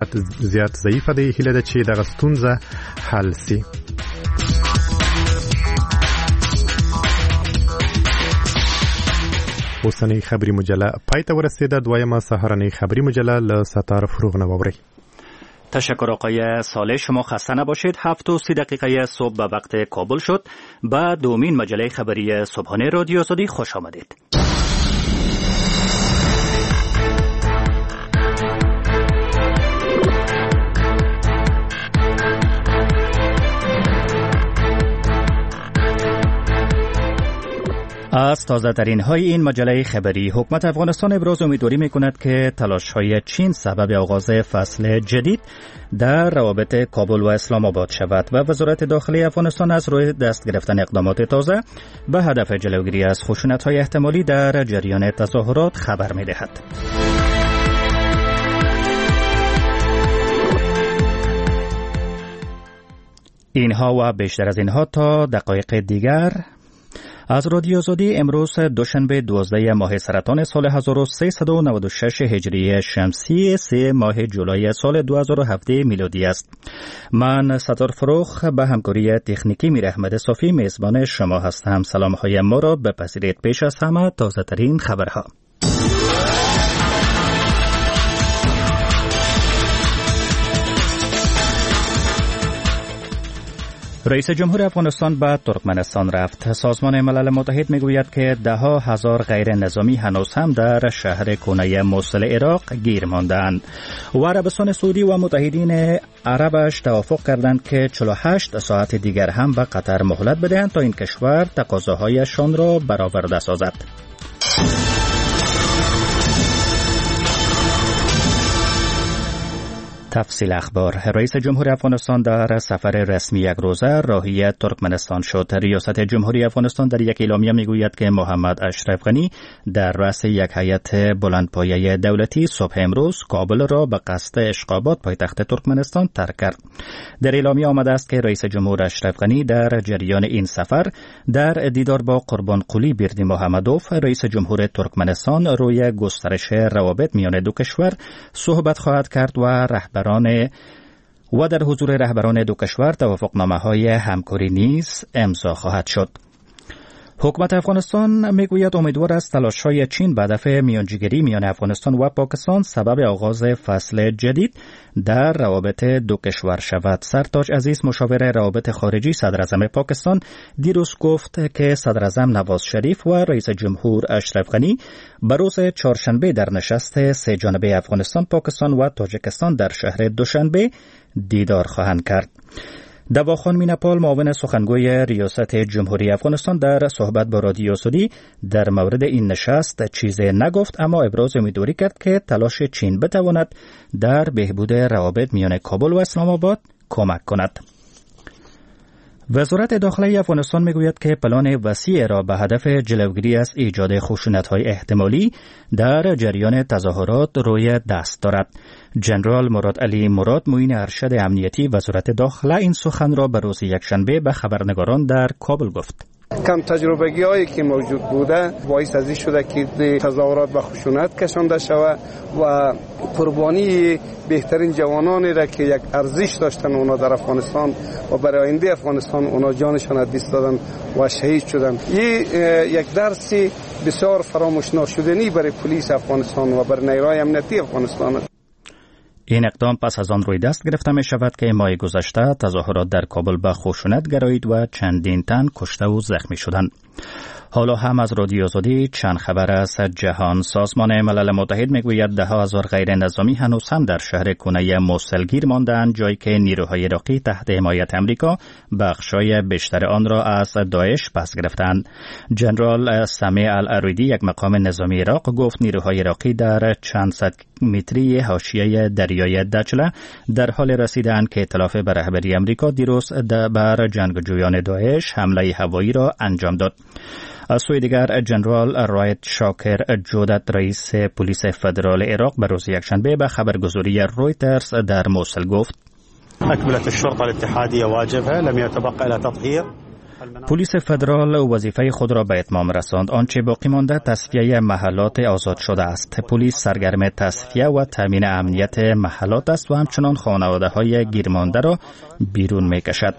زیات ضعیفه دی. هیله ده چې دغه ستونزه حل سي. اوسنۍ خبری مجله پای ته ورسیده. دویمه سهارنۍ خبری مجله له ستار فروغ نه واورئ. تشکر آقای صالح. شما خسته نباشید. 7:30 صبح به وقت کابل شد. با دومین مجله خبری صبحانه رادیو آزادی خوش آمدید. از تازه ترین های این مجله خبری، حکومت افغانستان ابراز امیدواری می کند که تلاش های چین سبب آغاز فصل جدید در روابط کابل و اسلام آباد شود و وزارت داخلی افغانستان از روی دست گرفتن اقدامات تازه به هدف جلوگیری از خشونت های احتمالی در جریان تظاهرات خبر می دهد. اینها و بیشتر از اینها تا دقایق دیگر از رادیو آزادی. امروز دوشنبه 12 ماه سرطان سال 1396 هجری شمسی 3 ماه جولای سال 2017 میلادی است. من ستار فروخ به همکاری تکنیکی میر احمد صافی میزبان شما هستم. سلام های ما را بپذیرید. پیش از همه تازه ترین خبرها. رئیس جمهور افغانستان به ترکمنستان رفت. سازمان ملل متحد میگوید که 10,000 غیر نظامی هنوز هم در شهر کنه موصل عراق گیر ماندند و عربستان سعودی و متحدین عربش توافق کردند که 48 ساعت دیگر هم به قطر مهلت بدهند تا این کشور تقاضاهایشان را برآورده سازد. تفصیل اخبار. رئیس جمهور افغانستان در سفر رسمی یک روزه راهی ترکمنستان شد. ریاست جمهوری افغانستان در یک اعلامیه میگوید که محمد اشرف غنی در رأس یک هیئت بلندپایه دولتی صبح امروز کابل را به قصد اشقاباد پایتخت ترکمنستان ترک کرد. در اعلامیه آمده است که رئیس جمهور اشرف غنی در جریان این سفر در دیدار با قربانقلی بیردی محمدوف رئیس جمهور ترکمنستان روی گسترش روابط میان دو کشور صحبت خواهد کرد و در حضور رهبران دو کشور توافقنامه‌های همکاری نیز امضا خواهد شد. حکومت افغانستان میگوید امیدوار است تلاش‌های چین به هدف میانجیگری میان افغانستان و پاکستان سبب آغاز فصل جدید در روابط دو کشور شود. سرتاج عزیز مشاور روابط خارجی صدراعظم پاکستان دیروز گفت که صدراعظم نواز شریف و رئیس جمهور اشرف غنی به روز چهارشنبه در نشست سه جانبه افغانستان، پاکستان و تاجیکستان در شهر دوشنبه دیدار خواهند کرد. دواخان مینپال معاون سخنگوی ریاست جمهوری افغانستان در صحبت با رادیو آزادی در مورد این نشست چیزی نگفت، اما ابراز امیدواری کرد که تلاش چین بتواند در بهبود روابط میان کابل و اسلام آباد کمک کند. وزارت داخلی افغانستان میگوید که پلان وسیع را به هدف جلوگیری از ایجاد خشونت‌های احتمالی در جریان تظاهرات روی دست دارد. جنرال مراد علی مراد معین ارشد امنیتی وزارت داخله این سخن را به روز یکشنبه به خبرنگاران در کابل گفت. کم تجربگی هایی که موجود بوده باعث از این شده که تظاهرات به خشونت کشانده شود و قربانی بهترین جوانانی را که یک ارزش داشتن اونا در افغانستان و برای آینده افغانستان اونا جانشان از دست دادن و شهید شدن. یک درس بسیار فراموش ناشدنی برای پلیس افغانستان و برای نیروهای امنیتی افغانستان است. این اقدام پس از آن روی دست گرفته می شود که ماه گذشته تظاهرات در کابل به خشونت گرایید و چندین تن کشته و زخمی شدند. حالا هم از رادیو آزادی چند خبر از جهان. سازمان ملل متحد میگوید 10,000 غیر نظامی هنوز هم در شهر کنه موصل گیر ماندند، جایی که نیروهای عراقی تحت حمایت امریکا بخشای بیشتر آن را از داعش پس گرفتند. جنرال سمیع الاریدی یک مقام نظامی عراق گفت نیروهای عراقی در چند صد متری حاشیه دریای دجله در حال رسیدند که ائتلاف به رهبری امریکا دیروز بر جنگجویان داعش حمله هوایی را انجام داد. از سوی دیگر جنرال رایت شاکر جودت رئیس پلیس فدرال عراق به روز یکشنبه به خبرگزاری رویترز در موصل گفت: أكملت الشرطة الاتحادية واجبها لم يتبقى إلا تطهير. پلیس فدرال وظیفه خود را به اتمام رساند. آنچه باقی مانده تصفیه محلات آزاد شده است. پلیس سرگرم تصفیه و تامین امنیت محلات است و همچنان خانواده‌های گیرمانده را بیرون می‌کشد.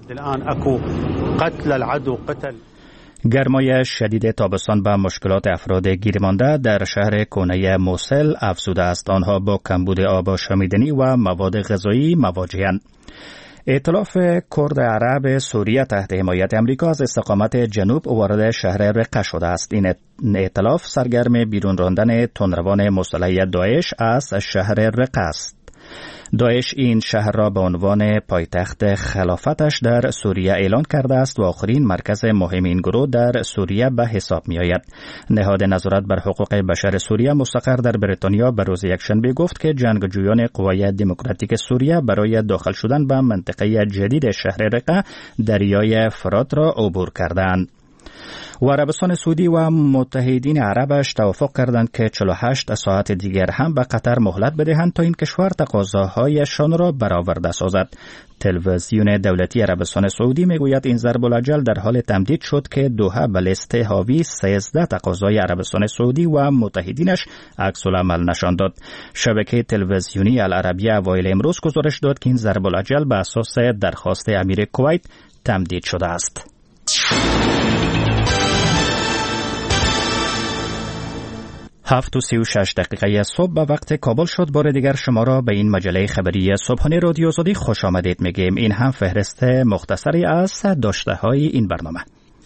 گرمای شدید تابستان به مشکلات افراد گیرمانده در شهر کونه موصل افزوده است. آنها با کمبود آب آشامیدنی و مواد غذایی مواجه‌اند. ائتلاف کرد عرب سوریه تحت حمایت امریکا از استقامت جنوب وارد شهر رقه شده است. این ائتلاف سرگرم بیرون راندن تندروان مسلح داعش از شهر رقه است. داعش این شهر را به عنوان پایتخت خلافتش در سوریه اعلان کرده است و آخرین مرکز مهم این گروه در سوریه به حساب می آید. نهاد نظارت بر حقوق بشر سوریه مستقر در بریتانیا به روز یکشنبه گفت که جنگجویان قوای دموکراتیک سوریه برای داخل شدن به منطقه جدید شهر رقه دریای فرات را عبور کردند. و عربستان سعودی و متحدین عربش توافق کردند که 48 ساعت دیگر هم به قطر مهلت بدهند تا این کشور تقاضاهایشان را برآورده سازد. تلویزیون دولتی عربستان سعودی میگوید این ضرب الاجل در حال تمدید شد که دوحه به لیست حاوی 13 تقاضای عربستان سعودی و متحدینش عکس العمل نشان داد. شبکه تلویزیونی العربیه اوایل امروز گزارش داد که این ضرب الاجل به اساس درخواست امیر کویت تمدید شده است. 7:36 صبح به وقت کابل شد. بار دیگر شما را به این مجله خبری صبحانه رادیو آزادی خوش آمدید میگیم. این هم فهرست مختصری از داشته های این برنامه.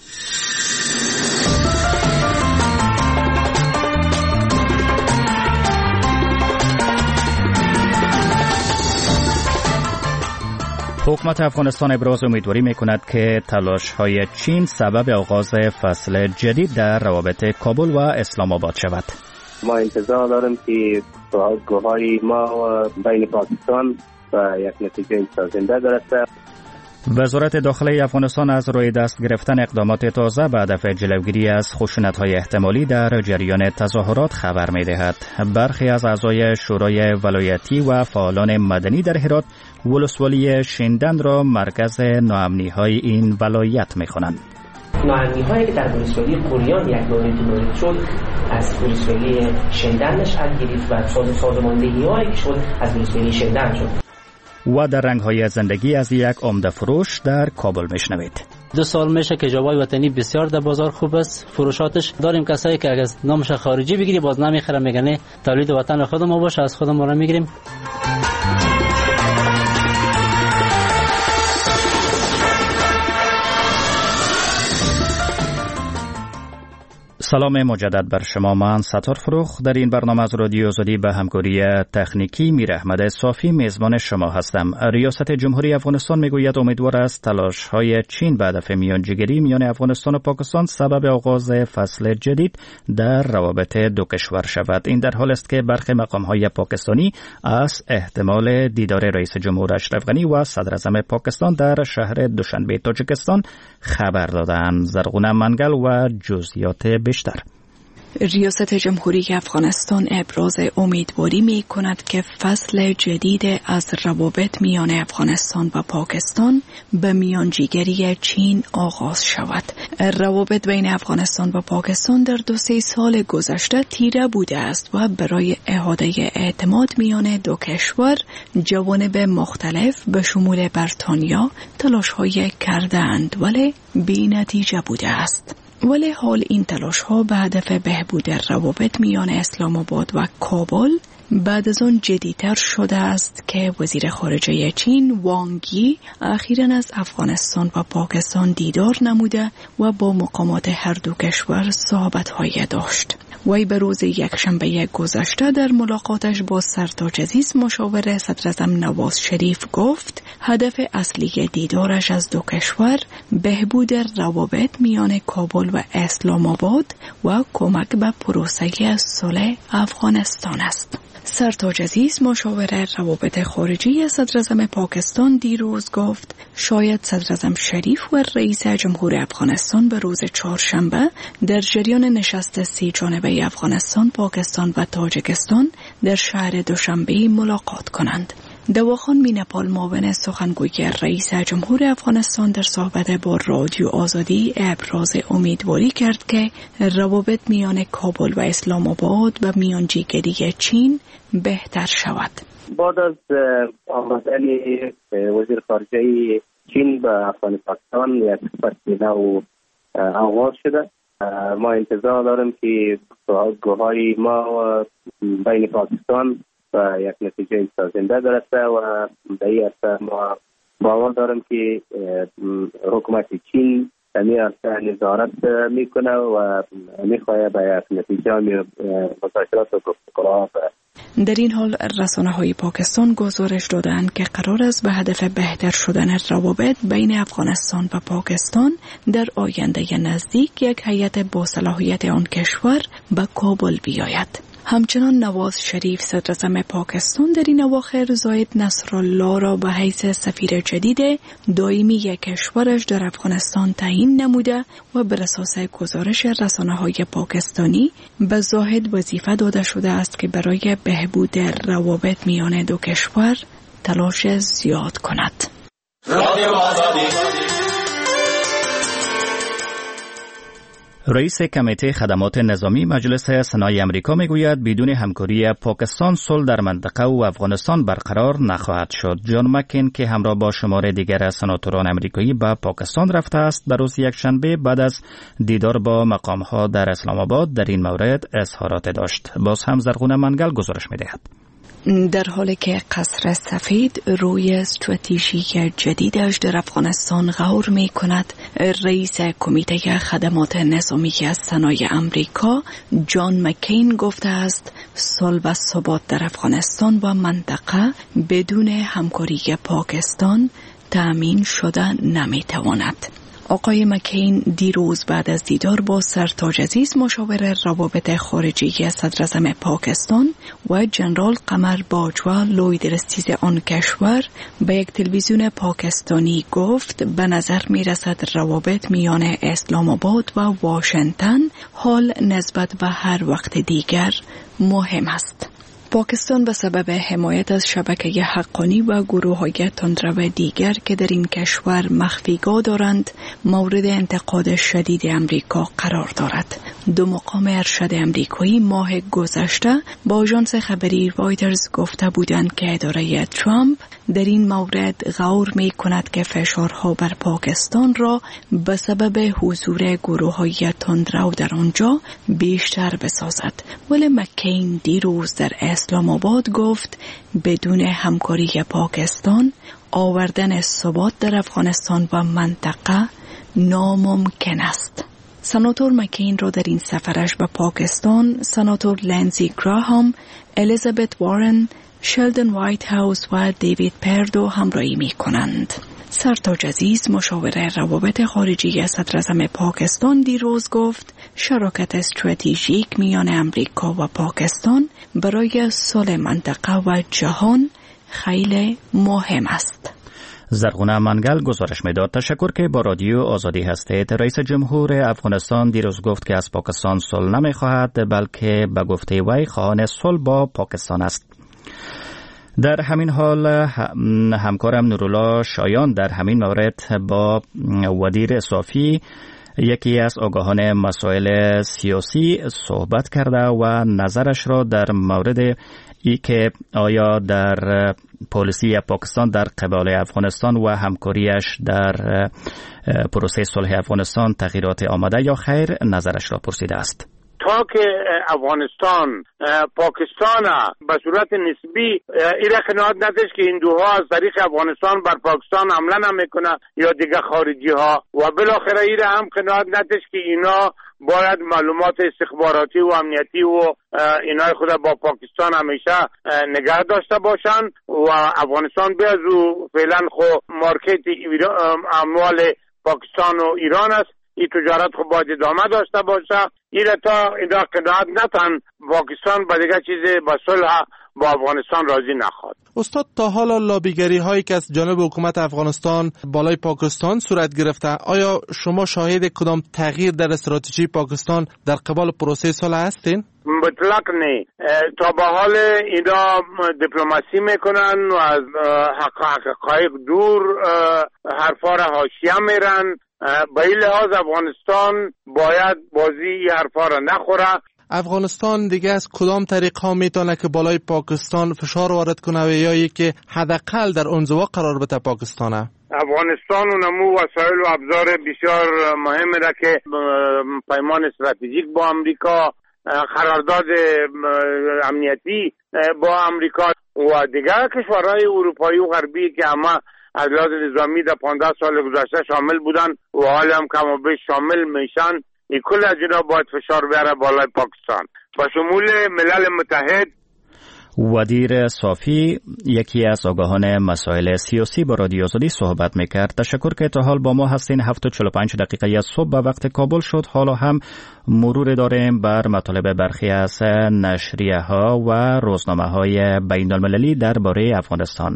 حکومت افغانستان ابراز امیدواری میکند که تلاش‌های چین سبب آغاز فصل جدید در روابط کابل و اسلام آباد شود. ما انتظار داریم که گفتگوهای ما بین پاکستان و یک نتیجه سازنده برسد. وزارت داخلی افغانستان از روی دست گرفتن اقدامات تازه به هدف جلوگیری از خشونت‌های احتمالی در جریان تظاهرات خبر می‌دهد. برخی از اعضای شورای ولایتی و فعالان مدنی در هرات ولسوالی شندن را مرکز ناامنی‌های این ولایت می‌خوانند. ناامنی‌هایی که در ولسوالی قریان یک دوره شد از ولسوالی شندن نشأت گرفت و سازماندهی‌هایی که شد از ولسوالی شندن شد. و در رنگ‌های زندگی از یک عمده فروش در کابل میشنوید. 2 سال میشه که جوای وطنی بسیار در بازار خوب است. فروشاتش داریم کسایی که اگه نامش خارجی بگیری باز نمیخره، میگن تولید وطن خود ما باشه، از خودمون رو میگیریم. سلام مجدد بر شما. من ستار فروخ در این برنامه از رادیو آزادی به همکاری تکنیکی میر احمد صافی میزبان شما هستم. ریاست جمهوری افغانستان میگوید امیدوار است تلاش‌های چین به هدف میانجیگری میان افغانستان و پاکستان سبب آغاز فصل جدید در روابط دو کشور شود. این در حال است که برخی مقام‌های پاکستانی از احتمال دیدار رئیس جمهور اشرف غنی و صدر اعظم پاکستان در شهر دوشنبه تاجیکستان خبر دادند. زرغونه منگل و جزئیات بیشتر. ریاست جمهوری افغانستان ابراز امیدواری می کند که فصل جدید از روابط میان افغانستان و پاکستان به میانجیگری چین آغاز شود. روابط بین افغانستان و پاکستان در 2-3 سال گذشته تیره بوده است و برای اعاده اعتماد میان دو کشور جوانب مختلف به شمول بریتانیا تلاش‌های کردند ولی بی نتیجه بوده است. ولی حال این تلاش‌ها به هدف بهبود روابط میان اسلام آباد و کابل بعد از آن جدی‌تر شده است که وزیر خارجه چین وانگ یی اخیراً از افغانستان و پاکستان دیدار نموده و با مقامات هر دو کشور صحبت‌هایی داشت. وی به روز یکشنبه گذشته در ملاقاتش با سرتاج عزیز مشاور صدر اعظم نواز شریف گفت هدف اصلی دیدارش از دو کشور بهبود روابط میان کابل و اسلام آباد و کمک به پروسه صلح افغانستان است. سرتاج عزیز مشاور روابط خارجی صدر اعظم پاکستان دیروز گفت شاید صدر اعظم شریف و رئیس جمهور افغانستان به روز چهارشنبه در جریان نشست 3 جانبه افغانستان، پاکستان و تاجیکستان در شهر دوشنبه ملاقات کنند. دواخان مینپال معاون سخنگوی رئیس جمهور افغانستان در صحبت با رادیو آزادی ابراز امیدواری کرد که روابط میان کابل و اسلام آباد و میانجیگری چین بهتر شود. بعد از آمدن وزیر خارجه چین به افغانستان یک سفر نو آغاز شده. ما انتظار داریم که گفتگوهای ما بین پاکستان و یک نتیجه سازنده برسه و به این اصل ما باور داریم که حکومت چین این اصل نظارت میکنه و میخواهد به یک نتیجه مذاکرات و گفتگوها برسه. در این حال رسانه‌های پاکستان گزارش دادند که قرار است به هدف بهتر شدن روابط بین افغانستان و پاکستان در آینده نزدیک یک هیئت با صلاحیت آن کشور به کابل بیاید. همچنان نواز شریف صدراعظم پاکستان در این اواخر زاید نصرالله را به حیث سفیر جدید دائمی کشورش در افغانستان تعیین نموده و بر اساس گزارش رسانه‌های پاکستانی به زاهد وظیفه داده شده است که برای بهبود روابط میان دو کشور تلاش زیاد کند. رئیس کمیته خدمات نظامی مجلس سنای امریکا میگوید بدون همکاری پاکستان صلح در منطقه و افغانستان برقرار نخواهد شد. جان مکین که همراه با شمار دیگر سناتوران امریکایی به پاکستان رفته است در روز یکشنبه بعد از دیدار با مقام‌ها در اسلام آباد در این مورد اظهارات داشت. باز هم زرغونه منگل گزارش می‌دهد. در حالی که قصر سفید روی استراتژی جدیدش در افغانستان غور می کند، رئیس کمیته خدمات نظامی از سنای امریکا جان مکین گفته است صلح و ثبات در افغانستان و منطقه بدون همکاری پاکستان تأمین شده نمی تواند. آقای مکین دیروز بعد از دیدار با سرتاج عزیز مشاور روابط خارجی صدراعظم پاکستان و جنرال قمر باجوا لوی درستیز آن کشور به یک تلویزیون پاکستانی گفت به نظر می رسد روابط میان اسلام آباد و واشنگتن حال نسبت به هر وقت دیگر مهم است. پاکستان به سبب حمایت از شبکه حقانی و گروه‌های تندرو دیگر که در این کشور مخفیگاه دارند مورد انتقاد شدید امریکا قرار دارد. دو مقام ارشد امریکایی ماه گذشته با آژانس خبری رایترز گفته بودند که اداره ترامپ در این مورد غور می کند که فشارها بر پاکستان را به سبب حضور گروه‌های تندرو در آنجا بیشتر بسازد. ولی مکین دیروز در اسلام آباد گفت بدون همکاری پاکستان آوردن ثبات در افغانستان و منطقه ناممکن است. سناتور مکین را در این سفرش به پاکستان سناتور لنزی گراهام، الیزابت وارن، شلدن وایت هاوس و دیوید پردو همراهی می کنند. سرتاج عزیز مشاور روابط خارجی صدراعظم پاکستان دیروز گفت شراکت استراتژیک میان امریکا و پاکستان برای صلح منطقه و جهان خیلی مهم است. زرغونه منگل گزارش میداد. تشکر که با رادیو آزادی هستید. رئیس جمهور افغانستان دیروز گفت که از پاکستان صلح نمیخواهد بلکه به گفته وی خواهان صلح با پاکستان است. در همین حال همکارم نورالله شایان در همین مورد با ودیر صافی یکی از آگاهان مسائل سیاسی صحبت کرده و نظرش را در مورد ای که آیا در پالیسی پاکستان در قبال افغانستان و همکاریش در پروسه صلح افغانستان تغییرات آمده یا خیر نظرش را پرسیده است. تا که افغانستان پاکستان به صورت نسبی ایره قناعت نداشت که این دوها از طریق افغانستان بر پاکستان حمله نمیکنه یا دیگه خارجی ها و بالاخره ایره هم قناعت نداشت که اینا باید معلومات استخباراتی و امنیتی و اینای خود با پاکستان همیشه نگه داشته باشن و افغانستان به از فعلا خو مارکت اموال پاکستان و ایران است. این تجارت خب باید ادامه داشته باشه. ایره تا اینا قناعت نتن پاکستان با دیگه چیز با صلح با افغانستان راضی نخواد. استاد تا حالا لابیگری هایی که از جانب حکومت افغانستان بالای پاکستان صورت گرفته، آیا شما شاهد کدام تغییر در استراتژی پاکستان در قبال پروسه صلح هستین؟ مطلق نه. تا به حال اینا دیپلماسی میکنن و از حقایق دور حرفا را حاشیه میرن. به این لحاظ افغانستان باید بازی این حرفا را نخوره. افغانستان دیگه از کدام طریق ها میتونه که بالای پاکستان فشار وارد کنه و یا که حداقل در انزوا قرار بده پاکستانه؟ افغانستان و نمو وسایل و ابزار بسیار مهمه را که پیمان استراتژیک با امریکا، قرارداد امنیتی با امریکا و دیگر کشورهای اروپایی و غربی که همه از لحاظ نظامی در 15 سال گذشته شامل بودن و حالا هم کم و بیش شامل میشن، این کل از اینا باید فشار بیاره بالای پاکستان با شمول ملل متحد. ودیر صافی یکی از آگاهان مسائل سیاسی با رادیو آزادی صحبت میکرد. تشکر که تا حال با ما هستین. 7:45 دقیقه از صبح به وقت کابل شد. حالا هم مرور داریم بر مطالب برخی از نشریه ها و روزنامه های بین المللی درباره افغانستان.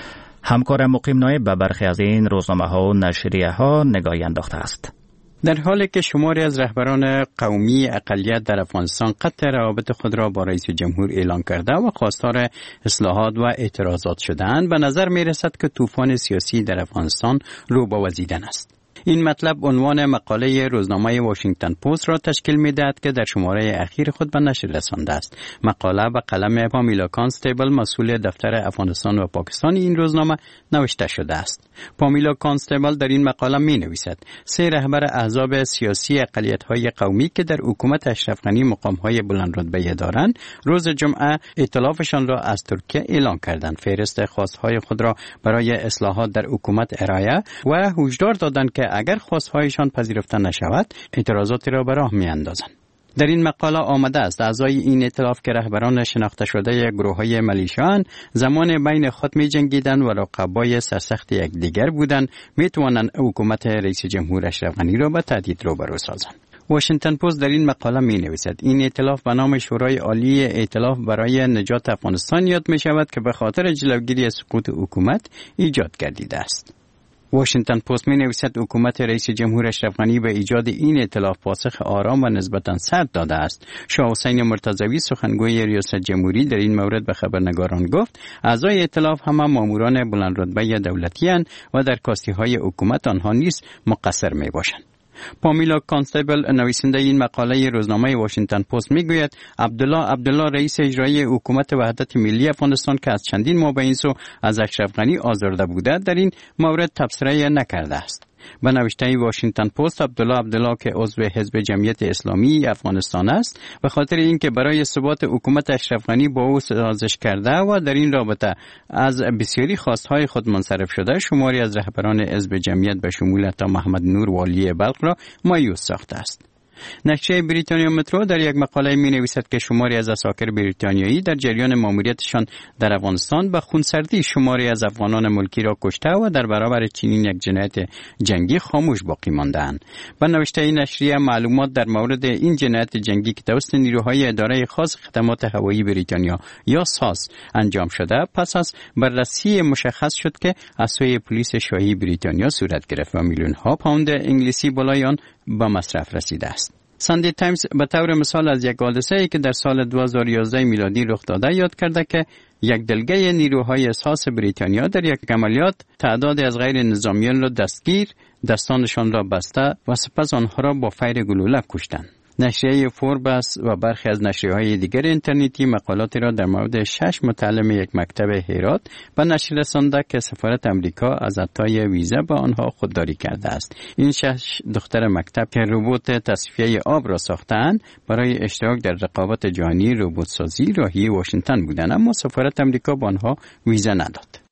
همکار مقیم نایب به برخی از این روزنامه ها و نشریه ها نگاهی انداخته است. در حالی که شماری از رهبران قومی اقلیت در افغانستان قطع روابط خود را با رئیس جمهور اعلان کرده و خواستار اصلاحات و اعتراضات شده‌اند، به نظر می رسد که طوفان سیاسی در افغانستان رو به وزیدن است. این مطلب عنوان مقاله روزنامه واشنگتن پست را تشکیل می‌دهد که در شماره اخیر خود به نشر رسانده است. مقاله به قلم پامیلا کانستیبل، مسئول دفتر افغانستان و پاکستان این روزنامه نوشته شده است. پامیلا کانستیبل در این مقاله می‌نویسد 3 رهبر احزاب سیاسی اقلیت‌های قومی که در حکومت اشرف غنی مقام‌های بلندرتبه دارند، روز جمعه ائتلافشان را از ترکیه اعلان کردند. فهرست خواست‌های خود را برای اصلاحات در حکومت ارائه و هشدار دادند که اگر خواستهایشان پذیرفته نشود اعتراضاتی را به راه میاندازند. در این مقاله آمده است اعضای این ائتلاف که رهبران شناخته شده گروه‌های ملیشه‌اند، زمان بین خود می‌جنگیدند و رقبای سرسخت یکدیگر بودند، می‌توانند حکومت رئیس جمهور اشرف غنی را به تهدید روبرو سازند. واشنگتن پست در این مقاله می‌نویسد این ائتلاف به نام شورای عالی ائتلاف برای نجات افغانستان یاد می‌شود که به خاطر جلوگیری از سقوط حکومت ایجاد گردیده است. واشنگتن پست می نویسد حکومت رئیس جمهور اشرف غنی به ایجاد این ائتلاف پاسخ آرام و نسبتاً سرد داده است. شاه حسین مرتضوی سخنگوی ریاست جمهوری در این مورد به خبرنگاران گفت اعضای ائتلاف همه ماموران بلندرتبه دولتی اند و در کاستی‌های حکومت آنها نیز مقصر می باشند. پامیلا کانستیبل نویسنده این مقاله روزنامه واشنگتن پست میگوید عبدالله رئیس اجرایی حکومت وحدت ملی افغانستان که از چندین ماه به این سو از اشرف غنی آزرده بوده در این مورد تبصره نکرده است. به نوشته واشنگتن پست عبدالله که عضو حزب جمعیت اسلامی افغانستان است به خاطر اینکه برای ثبات حکومت اشرف غنی با او سازش کرده و در این رابطه از بسیاری خواستهای خود منصرف شده، شماری از رهبران حزب جمعیت به شمول حتی محمد نور والی بلخ را مایوس ساخته است. نشریه بریتانیا مترو در یک مقاله می نویسد که شماری از عساکر بریتانیایی در جریان ماموریتشان در افغانستان به خونسردی شماری از افغانان ملکی را کشته و در برابر چنین یک جنایت جنگی خاموش باقی مانده‌اند. با نوشته این نشریه معلومات در مورد این جنایت جنگی که توسط نیروهای اداره خاص خدمات هوایی بریتانیا یا ساس انجام شده پس از بررسی مشخص شد که از سوی پلیس شاهی بریتانیا صورت گرفت و میلیون‌ها پوند انگلیسی بالای آن به مصرف رسیده است. ساندی تایمز به طور مثال از یک حادثه‌ای که در سال 2011 میلادی رخ داده یاد کرده که یک دلگه نیروهای ساس بریتانیا در یک عملیات تعدادی از غیر نظامیان را دستگیر، دستانشان را بسته و سپس آنها را با فیر گلوله کشتند. نشریه فوربس و برخی از نشریه‌های دیگر اینترنتی مقالاتی را در مورد 6 متعلم یک مکتب هرات به نشر رسانده که سفارت امریکا از عطای ویزا به آنها خودداری کرده است. این 6 دختر مکتب که ربات تصفیه آب را ساختند برای اشتراک در رقابت جهانی ربات سازی راهی واشنگتن بودند، اما سفارت امریکا به آنها ویزا نداد.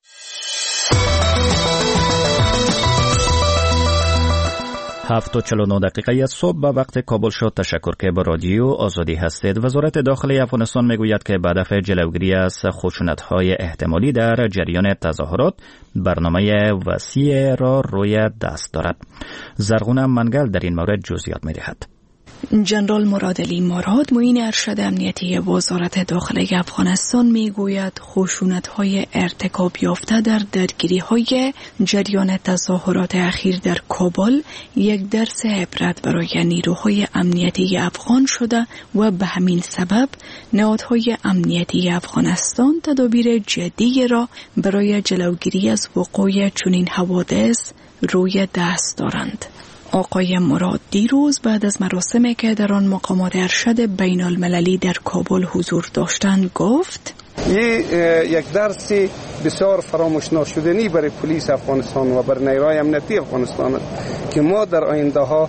7:49 دقیقه صبح به وقت کابل شد. تشکر که با رادیو آزادی هستید. وزارت داخلی افغانستان میگوید که به هدف جلوگیری از خشونت‌های احتمالی در جریان تظاهرات برنامه وسیع را روی دست دارد. زرغون منگل در این مورد جزئیات می‌دهد. جنرال مرادعلی مراد معین ارشد امنیتی وزارت داخله افغانستان میگوید خشونت‌های ارتکاب یافته در درگیری‌های جریان تظاهرات اخیر در کابل یک درس عبرت برای نیروهای امنیتی افغان شده و به همین سبب نهادهای امنیتی افغانستان تدابیر جدی را برای جلوگیری از وقوع چنین حوادث روی دست دارند. آقای مراد دیروز بعد از مراسمی که در آن مقامات ارشد بین المللی در کابل حضور داشتند گفت: یک درس بسیار فراموش ناشدنی برای پلیس افغانستان و برای نیروهای امنیتی افغانستان است که ما در آینده ها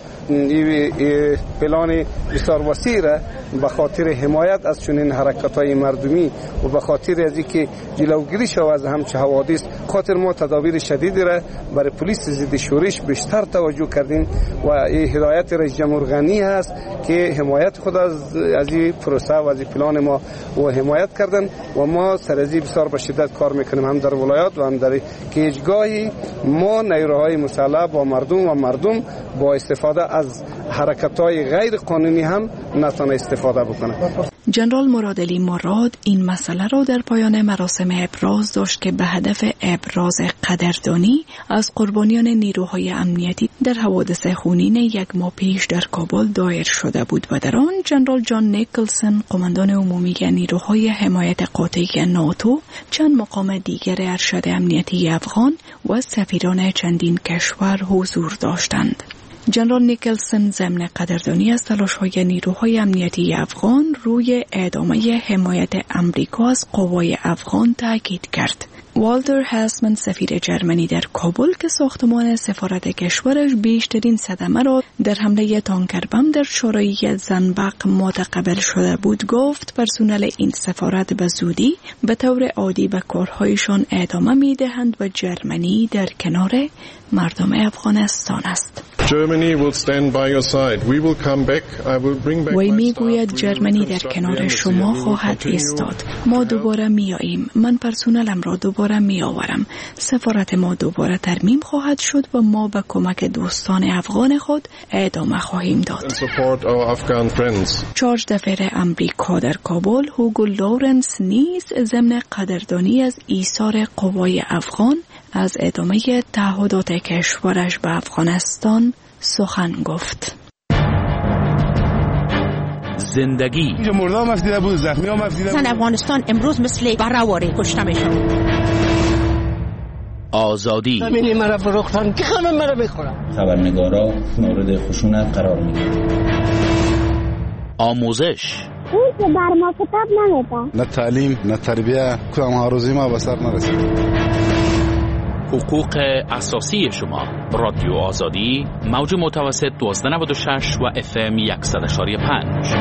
پلان بسیار وسیع را به خاطر حمایت از چنین حرکت‌های مردمی و به خاطر از اینکه جلوگیری شود از همچه حوادث، خاطر ما تدابیر شدیدی را برای پلیس ضد شورش بیشتر توجه کردیم و این هدایت رئیس جمهور غنی است که حمایت خود از این پروسه و از این پلان ما و حمایت کردن و ما سرازی بسیار به شدت کار میکنیم هم در ولایات و هم در کیجگاهی ما نیروهای مسلح با مردم با استفاده از حرکت‌های غیر قانونی هم نتونه استفاده بکنه. جنرال مرادعلی مراد این مسئله را در پایان مراسم ابراز داشت که به هدف ابراز قدردانی از قربانیان نیروهای امنیتی در حوادث خونین یک ماه پیش در کابل دایر شده بود و در آن جنرال جان نیکلسن قماندان عمومی نیروهای حمایت قاطع ناتو، چند مقام دیگر ارشد امنیتی افغان و سفیران چندین کشور حضور داشتند. جنرال نیکلسن ضمن قدردانی از تلاش‌های نیروهای امنیتی افغان روی ادامه حمایت امریکا از قوای افغان تاکید کرد. والتر هاسمن سفیر جرمنی در کابل که ساختمان سفارت کشورش بیشترین صدمه را در حمله تانکر بم در شورای زنبق متقبل شده بود گفت پرسنل این سفارت به زودی به طور عادی به کارهایشان ادامه می‌دهند و جرمنی در کنار مردم افغانستان است. وی میگوید جرمنی در کنار شما خواهد ایستاد. ما دوباره میاییم. من پرسنلم را دوباره میآورم. سفارت ما دوباره ترمیم خواهد شد و ما به کمک دوستان افغان خود ادامه خواهیم داد. چارج دفعه امریکا در کابل هوگو لورنس نیز ضمن قدردانی از ایثار قوای افغان از ادامه تعهدات کشورش به افغانستان سخن گفت. زندگی مردم مفیده بود، زخمی ها مفیده بود. افغانستان امروز مثل برآواره کشته میشون. آزادی زمینی مرا فروختن که همه مرا بخورم. خبرنگارا مورد خشونت قرار میگیرن. آموزش اون که بر ما کتاب نمیده. نه تعلیم نه تربیه کدام هاروزی ما به سر نرسید. حقوق اساسی شما. رادیو آزادی موج متوسط 1296 و FM 100.5.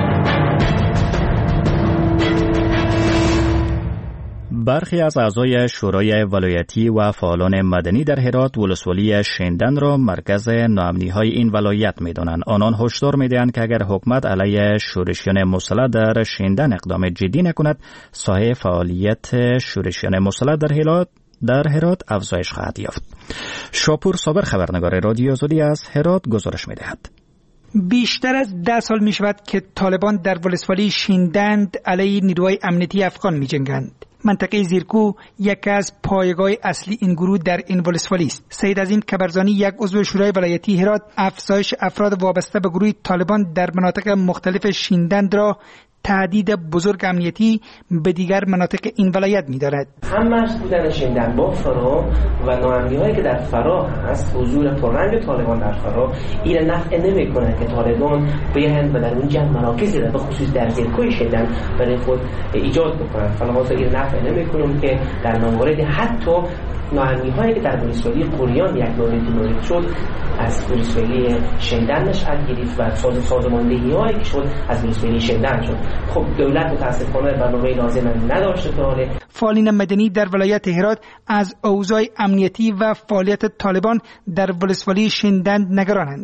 برخی از اعضای شورای ولایتی و فعالان مدنی در هرات ولسوالی شندن را مرکز ناامنی‌های این ولایت می‌دانند. آنان هشدار می‌دهند که اگر حکومت علیه شورشیان مسلح در شندن اقدام جدی نکند، ساحه فعالیت شورشیان مسلح در هرات افزایش خواهد یافت. شاپور صابر خبرنگار رادیو آزادی از هرات گزارش می‌دهد. بیشتر از 10 سال می‌شود که طالبان در ولسوالی شندند علیه نیروهای امنیتی افغان می‌جنگند. منطقه زیرکو یکی از پایگاه اصلی این گروه در این ولسوالی است. سید عظیم کبرزانی یک عضو شورای ولایتی هرات افزایش افراد وابسته به گروه طالبان در مناطق مختلف شندند را تهدید بزرگ امنیتی به دیگر مناطق این ولایت می‌دارد. هم مرز بودن شندن با فرا و ناامنی‌هایی که در فرا هست، حضور پررنگ طالبان در فرا این نفع نمی‌کنه که طالبان بیاین و در اونجا مراکزی را به خصوص در زیرکوی شندن برای خود ایجاد بکنن. فلوات این نفع نمی‌کنه که در موارد حتی ناامنی‌هایی که در ولسوالی قریان یک دوره شد از ولسوالی شندن نشأت گرفت و سازماندهی‌هایی که شد از ولسوالی شندن شد. خب دولت متاسفانه برنامه لازم نداشته تا حالا. فعالین مدنی در ولایت هرات از اوضاع امنیتی و فعالیت طالبان در ولسوالی شندن نگرانند.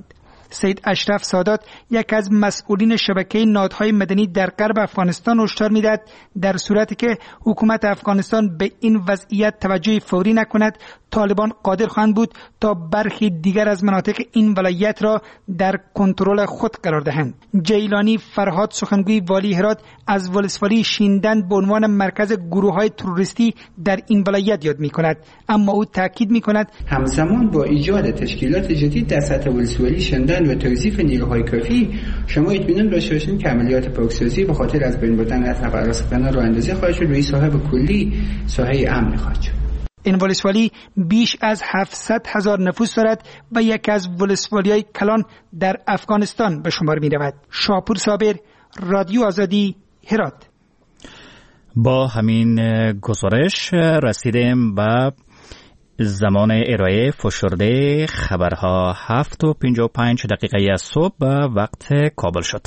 سید اشرف سادات، یک از مسئولین شبکه نهادهای مدنی در غرب افغانستان، هشدار می‌دهد در صورتی که حکومت افغانستان به این وضعیت توجه فوری نکند، طالبان قادر خواهند بود تا برخی دیگر از مناطق این ولایت را در کنترل خود قرار دهند. جیلانی فرهاد، سخنگوی والی هرات، از ولسوالی شیندند به عنوان مرکز گروه‌های تروریستی در این ولایت یاد می‌کند، اما او تاکید می‌کند همزمان با ایجاد تشکیلات جدید در سطح ولسوالی شیندند و توظیف نیروهای کافی، شما اطمینان داشته باشید که عملیات پاکسازی به خاطر از بین بردن راسخ‌بنا راه اندازی خواهد شد و این ساحه به کلی ساحه امن خواهد شد. این ولسوالی بیش از 700,000 نفوس دارد و یکی از ولسوالی‌های کلان در افغانستان به شمار می‌رود. شاپور صابر، رادیو آزادی، هرات. با همین گزارش رسیدیم به زمان ارائه فشرده خبرها. 7:55 از صبح به وقت کابل شد.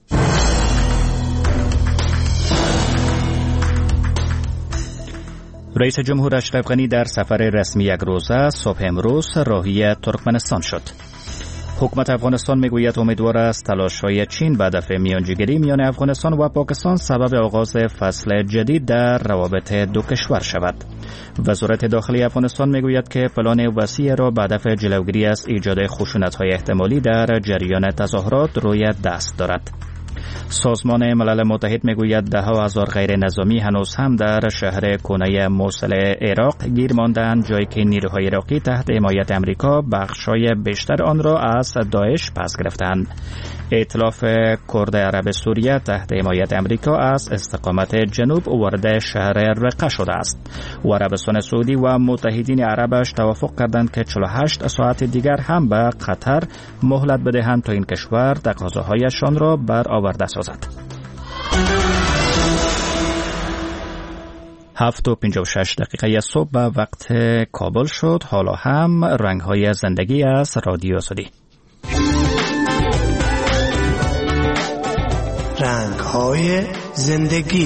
رئیس جمهور اشرف غنی در سفر رسمی یک روزه صبح امروز راهی ترکمنستان شد. حکومت افغانستان میگوید امیدوار است تلاش‌های چین به هدف میانجیگری میان افغانستان و پاکستان سبب آغاز فصل جدید در روابط دو کشور شود. وزارت داخلی افغانستان میگوید که پلان وسیع را به هدف جلوگیری از ایجاد خشونت‌های احتمالی در جریان تظاهرات روی دست دارد. سازمان ملل متحد میگوید ده‌ها هزار غیر نظامی هنوز هم در شهر کنه موصل عراق گیر ماندند، جایی که نیروهای عراقی تحت حمایت امریکا بخشای بیشتر آن را از داعش پس گرفتند. ائتلاف کرد عرب سوریه تحت حمایت امریکا از استقامت جنوب وارد شهر رقه شده است و عربستان سعودی و متحدین عربش توافق کردند که 48 ساعت دیگر هم به قطر مهلت بدهند تا این کشور تقاضاهایشان را برآورده سازد. 7:56 صبح به وقت کابل شد. حالا هم رنگ‌های زندگی از رادیو آزادی. رنگ‌های زندگی.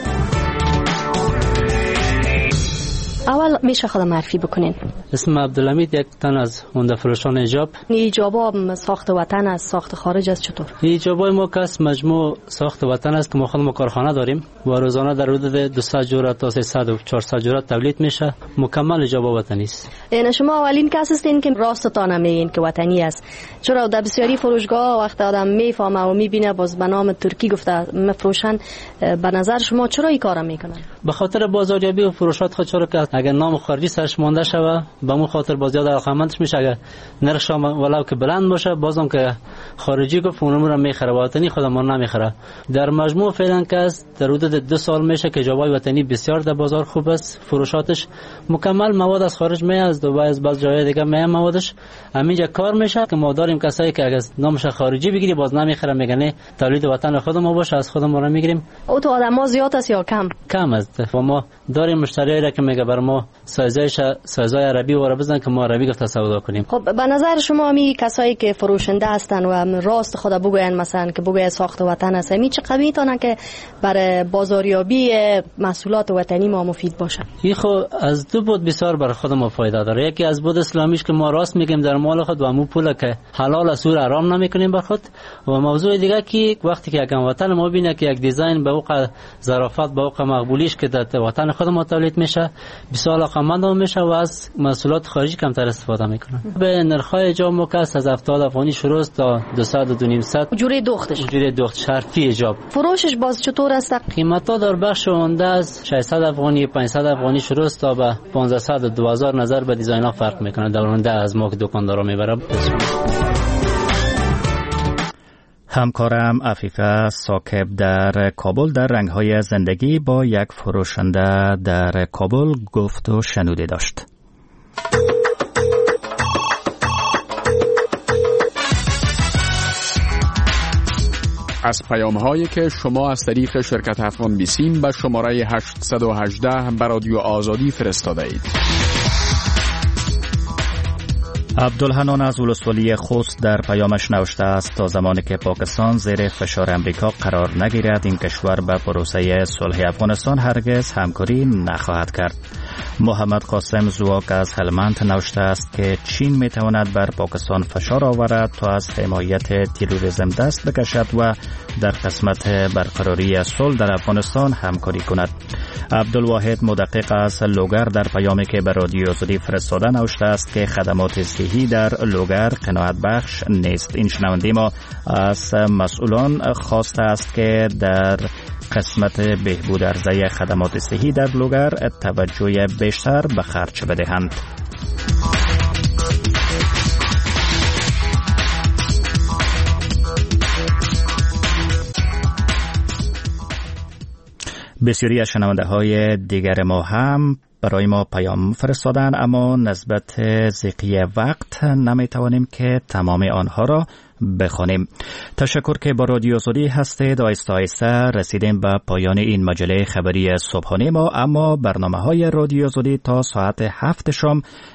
اول میشه خودم معرفی بکنین؟ اسم عبدالحمید، یک تن از عمده فروشان ایجاب. ایجابا ساخت وطن است، ساخت خارج است چطور؟ ایجابای ما کس مجموع ساخت وطن است که ما خودمون کارخانه داریم و روزانه در حدود 200 جرعه تا 300 و 400 جرعه تولید میشه. مکمل ایجابا وطنی است. این شما اولین کس هستین که راستتان میگین که وطنی است، چرا در بسیاری فروشگاه وقت آدم میفهمه و میبینه باز به نام ترکی گفته میفروشن، به نظر شما چرا این کارا میکنن؟ به خاطر بازاریابی و فروشات خود، چرا که اگر نام خارجی سرش مانده شوه به اون خاطر باز زیاد علاقمندش میشه. اگر نرخش ولو که بلند باشه بازم که خارجی گفت اونم رو میخره، وطنی خودم نمیخره. در مجموع فعلا که در حدود 2 سال میشه که جوای وطنی بسیار در بازار خوب است، فروشاتش مکمل مواد از خارج میاد، از دبی از بعض جای دیگه میاد موادش. همینجا کار میشه که ما داریم کسایی که اگر نامش خارجی بگیری باز نمیخره، میگن تولید وطن خودمون باشه، از خودمون رو میگیریم. او تو آدم‌ها زیاد است یا کم؟ کم است و ما داریم مشتریایی که میگه بر ما سایزای عربی واره بزن که ما عربی گفته سودا کنیم. خب به نظر شما می کسایی که فروشنده هستن و راست خدا بگوین، مثلا که بگوین ساخت وطن است، می چه قوی تانه که برای بازاریابی محصولات وطنی ما مفید باشه؟ این خو از دو بود بسیار برای خود ما فایده داره. یکی از بود اسلامیش که ما راست میگیم در مال خود و مو پول که حلال است رو حرام نمیکنیم بر خود، و موضوع دیگه که وقتی که یک وطن ما بینه که یک دیزاین به اوق ظرافت به اوق مقبولیش که در وطن خود ما تولید میشه، بسیار علاقمند میشه و از محصولات خارجی کمتر استفاده میکنن. به نرخ‌های جام مکس از 70 افغانی شروع است تا 200 جوری دوختش حرفی ایجاب. فروشش باز چطور است؟ قیمتا در بخش عمده از 600 افغانی 500 افغانی شروع است تا به 1500 و 2000 نظر به دیزاین‌ها فرق میکنه. در عمده از ما که دکاندارا میبرم. همکارم عفیفه ثاقب در کابل در رنگ‌های زندگی با یک فروشنده در کابل گفت و شنوده داشت. از پیام‌هایی که شما از طریق شرکت افغان بیسیم به شماره 818 به رادیو آزادی فرستاده اید. عبدالحنان از ولسوالی خوست در پیامش نوشته است تا زمانی که پاکستان زیر فشار امریکا قرار نگیرد این کشور به پروسه صلح افغانستان هرگز همکاری نخواهد کرد. محمد قاسم زواک از هلمند نوشته است که چین می تواند بر پاکستان فشار آورد تا از حمایت تروریسم دست بکشد و در قسمت برقراری صلح در افغانستان همکاری کند. عبدالواحد مدقق از لوگر در پیامی که به رادیو آزادی فرستاده نوشته است که خدمات صحی در لوگر قناعت بخش نیست. این شنونده ما از مسئولان خواسته است که در قسمت بهبود عرضه خدمات صحی در لوگر توجه بیشتر به خرج بدهند. بسیاری از شنونده های دیگر ما هم برای ما پیام فرستادن، اما نسبت ضیقی وقت نمیتوانیم که تمام آنها را بخوانیم. تشکر که با رادیو آزادی هستید. آهسته آهسته رسیدیم به پایان این مجله خبری صبحانه ما، اما برنامه های رادیو آزادی تا ساعت 7 شام